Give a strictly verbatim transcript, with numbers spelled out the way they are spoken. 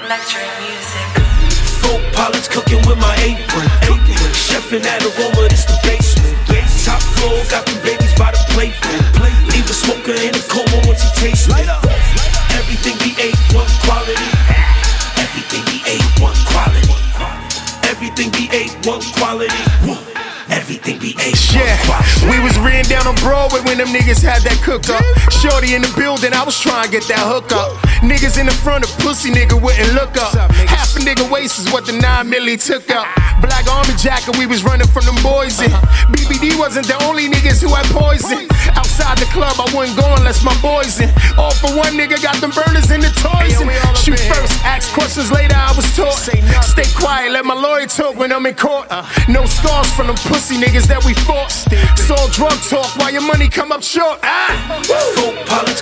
Luxury music. Folk pilots cooking with my apron. Chefing that aroma, it's the basement. Top floor, got the babies by the plate. Leave a smoker in a coma once he tastes it. Everything be A one quality. Everything be A one quality. Everything be A one quality. Everything be A one yeah, quality. we was reading down on Broadway when them niggas had that cook up. Shorty in the building, I was trying to get that hook up. Niggas in the front, a pussy nigga wouldn't look up. Half a nigga waist is what the nine milli took up. Black army jacket, we was running from them boys in. B B D wasn't the only niggas who had poison. Outside the club, I wouldn't go unless my boys in. All for one nigga got them burners in the toys in. Shoot first, ask questions later, I was taught. Stay quiet, let my lawyer talk when I'm in court. No scars from them pussy niggas that we fought. It's all drug talk while your money come up short. Ah. Folk pilots